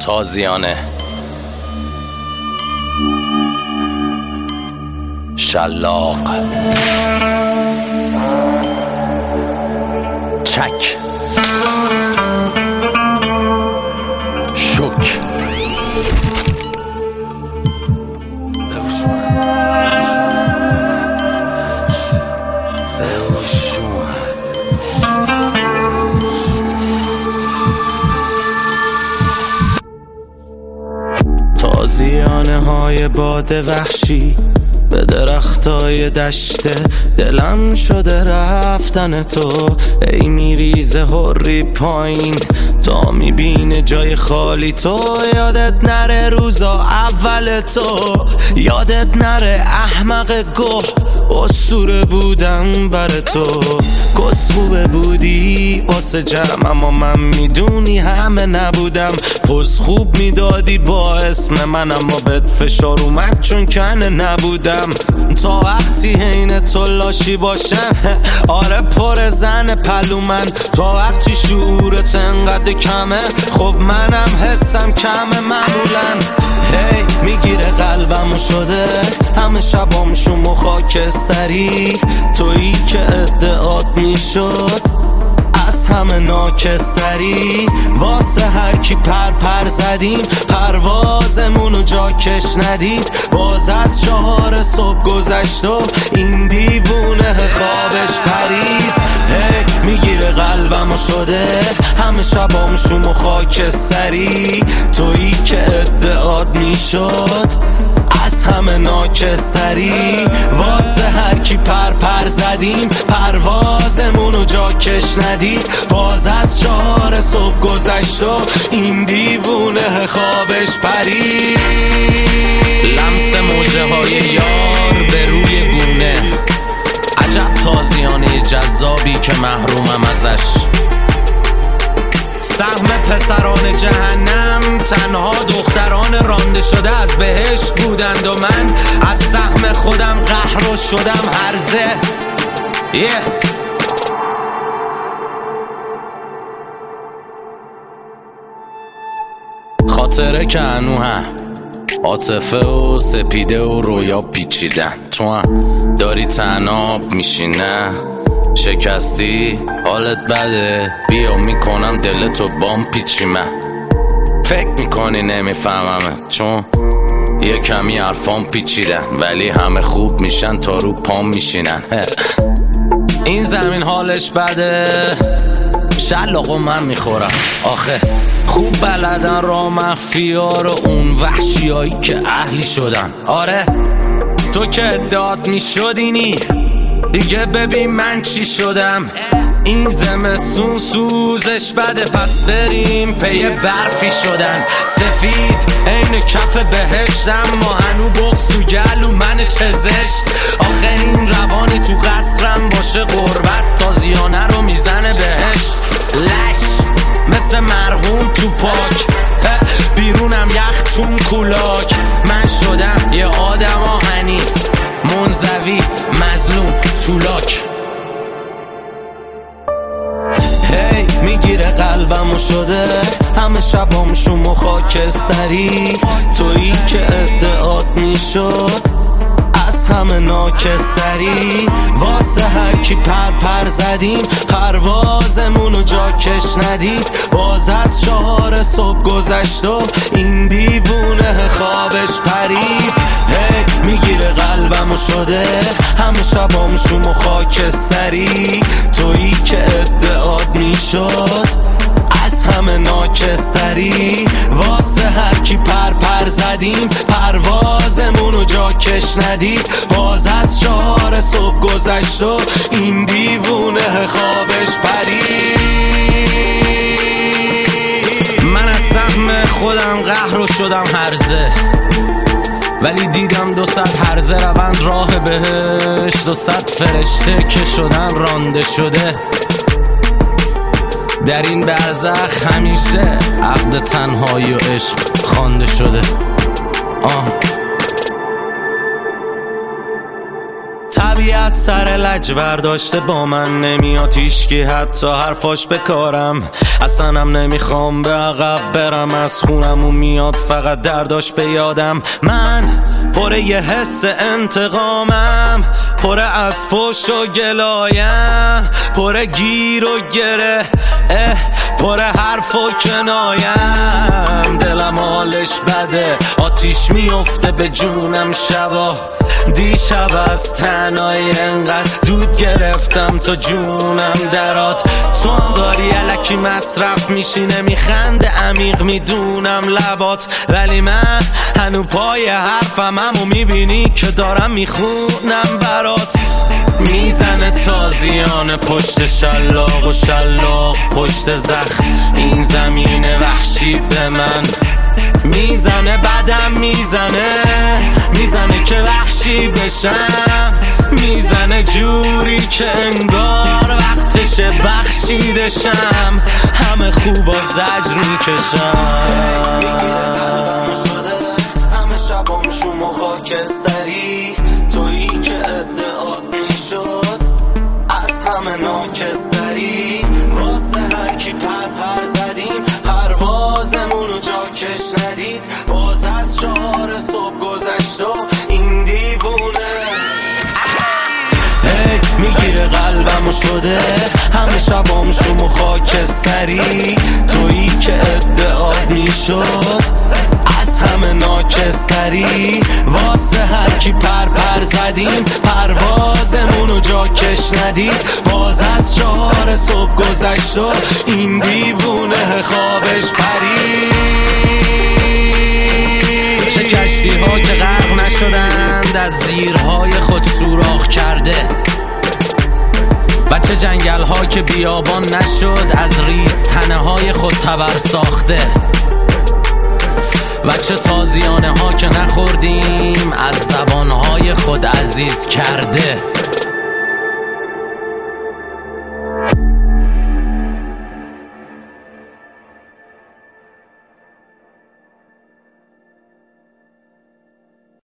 تازیانه شلاق چک شوک تازیانه های باد وحشی به درختای دشته دلم شده رفتن تو. ای میریزه هری پایین تا میبینه جای خالی تو. یادت نره روزا اول تو، یادت نره احمق گوه اسطوره بودم بر تو. کسخوبه بودی واسه جمع اما من میدونی همه نبودم. پس خوب میدادی با اسم من اما بهت فشار اومد چون کنه نبودم. تا وقتی حین تو لاشی باشم آره پر زن پلو من. تا وقتی شعورت انقدر کمه خب منم حسم کمه معمولا. هی میگیره قلبمو شده همه شبام شوم خاکستری. تویی که ادعات میشد از همه ناکستری. واسه هر کی پر زدیم پروازمونو جا کش ندید. باز از 4 صبح گذشت و این دیوونه خوابش پرید. هی میگیره قلبمو شده همه شبام شوم و خاکستری. تویی که ادعات میشد از همه ناکستری. واسه هر کی پر زدیم پروازمونو جا کش ندید. باز از 4 صبح گذشت و این دیوونه خوابش پرید. لمس موجه های یار به روی گونه، عجب تازیانه جذابی که محرومم ازش. سهم پسران جهنم تنها دختران رانده شده از بهشت بودند و من از سهم خودم قهر شدم هرزه. خاطره که هنو هم عاطفه و سپیده و رویا پیچیدن. تو هم داری تناب میشی نه شکستی حالت بده بیا میکنم دلتو بام پیچی. من فکر میکنی نمیفهممه چون یه کمی حرفام پیچیدن ولی همه خوب میشن تا رو پام میشینن. این زمین حالش بده شلاقو من میخورم. آخه خوب بلدن را مخفیار و اون وحشیایی که اهلی شدن. آره تو که ادعات میشدینی دیگه ببین من چی شدم. این زمستون سوزش بده پس بریم پی برفی شدن. سفید عین کف بهشتم ما هنو بغض تو گلو من چه زشت. آخه این روانی تو قصرم باشه غربت تازیانه رو میزنه بهشت. لش مثل مرحوم تو پاک بیرونم یخ تون کولاک. من شدم یه آدم آهنی منزوی مظلوم تولاک. هی میگیره قلبمو شده همه شبام شوم و خاکستری. تویی که ادعات میشد از همه ناکستری. واسه هر کی پر زدیم پروازمونو جا کش ندید. باز از 4 صبح گذشت و این دیوونه خوابش پرید. هی میگیره قلبمو شده همه شبام شوم و خاکستری. تویی که ادعات میشد از همه ناکستری. واسه هر کی پر زدیم پروازمونو جا کش ندید. باز از 4 صبح گذشت و این دیوونه خوابش پرید. من از سهم خودم قهر شدم هرزه ولی دیدم 200 هرزه روند راه بهشت. 200 فرشته که شدن رانده شده. در این برزخ همیشه عقد تنهایی و عشق خوانده شده. طبیعت سر لجور داشته با من نمیاد هیچکی حتی حرفاش بکارم. اصلاًم نمیخوام به عقب برم، از خونمون میاد فقط درداش به یادم. من پر یه حس انتقامم، پر از فوش و گلایم، پر گیر و گره، پر حرف و کنایم. دلم حالش بده، آتیش میفته به جونم شبا. دیشب از تنهایی انقدر دود گرفتم تا جونم درات. تو هم داری الکی مصرف میشی نمیخنده عمیق میدونم لبات، ولی من هنو پای حرفم همو میبینی که دارم میخونم برات. میزنه تازیانه پشت شلاق و شلاق پشت زخم، این زمین وحشی به من میزنه، بدم میزنه که وحشی بشم. میزنه جوری که انگار وقتش بخشیدشم، همه خوب و زجر میکشم. میگیره قلبم شده همه شبام شوم و خاکستری، تویی که ادعات میشد از همه ناکستری. واسه هرکی پر زدیم پروازمونو جا کش ندید. باز از 4 صبح گذشت و این دیوونه میگیره قلبمو شده همه شبام شوم و خاکستری، تویی که ادعات میشد از همه ناکستری. واسه هرکی پر زدیم پروازمونو جا کش ندید. باز از 4 صبح گذشت و این دیوونه خوابش پرید. چه کشتی ها که غرق نشدند از زیرهای خود سوراخ کرده، و چه جنگل ها که بیابان نشد از ریز تنه های خود تبر ساخته، و چه تازیانه ها که نخوردیم از زبان های خود عزیز کرده.